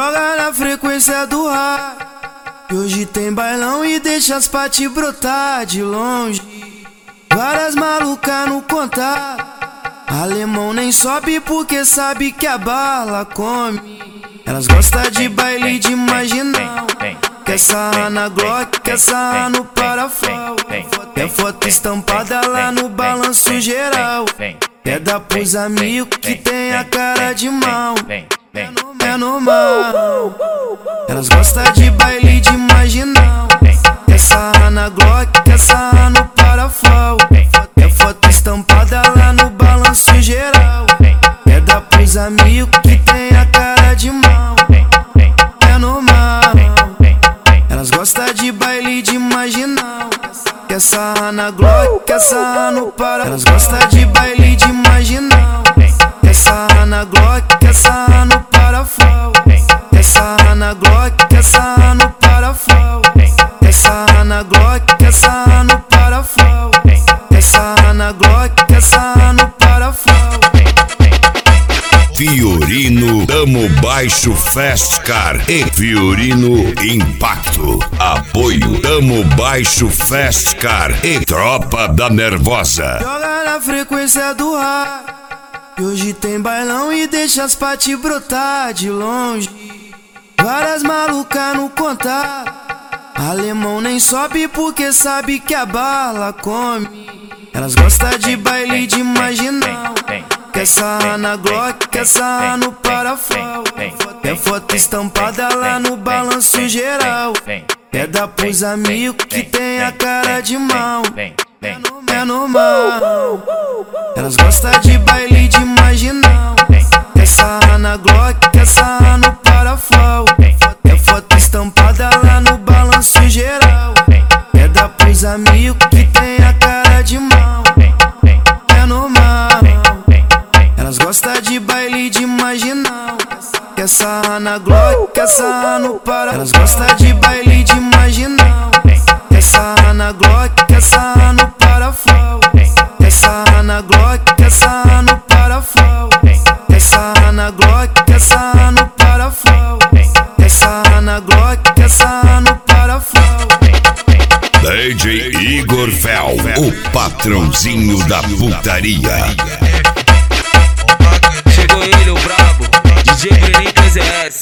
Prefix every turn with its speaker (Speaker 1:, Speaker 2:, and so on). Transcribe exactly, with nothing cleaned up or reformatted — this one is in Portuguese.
Speaker 1: Joga na frequência do ar, que hoje tem bailão e deixa as paty brotar de longe. Várias malucas no contato, alemão nem sobe porque sabe que a bala come. Elas gostam de baile de marginal, quer sarrar na Glock, quer sarrar no parafal, quer foto estampada lá no balanço geral, quer dar pros amigos que tem a cara de mal. É normal. Elas gostam de baile de marginal, quer sarrar na Glock, quer sarrar no parafal, quer foto estampada lá no balanço geral, quer dar pros amigos que tem a cara de mal. É normal. Elas gostam de baile de marginal, quer sarrar na Glock, quer sarrar no parafal. Elas gostam de baile de marginal, quer sarrar na Glock, quer sarrar no parafal, quer sarrar na Glock, quer sarrar no parafal, quer sarrar na Glock, quer sarrar no parafal, quer sarrar na Glock, quer sarrar no parafal.
Speaker 2: Fiorino Tamo Baixo Festcar e Fiorino Impacto. Apoio Tamo Baixo Festcar e Tropa da Nervosa.
Speaker 1: Joga na frequência do ar, que hoje tem bailão e deixa as paty brotar de longe. Várias malucas no contato, alemão nem sobe porque sabe que a bala come. Elas gostam de baile de marginal, quer sarrar na Glock, quer sarrar no parafal, quer foto estampada lá no balanço geral, quer dar pros amigos que tem a cara de mal. É normal. Elas gostam de baile de marginal, quer sarrar na Glock, quer sarrar no parafal, quer foto estampada lá no balanço geral, quer dar pros amigos que tem a cara de mal. É normal. Elas gostam de baile de marginal, quer sarrar na Glock, quer sarrar no parafal. Elas gostam de baile de marginal, quer sarrar na Glock, quer sarrar no parafal, quer sarrar na Glock, quer sarrar no parafal, quer sarrar na Glock, quer sarrar no parafal, quer sarrar na Glock, quer sarrar no parafal.
Speaker 2: D J Igor Fel, o patrãozinho da putaria.
Speaker 3: Chegou ele, o brabo, D J Breninho três S.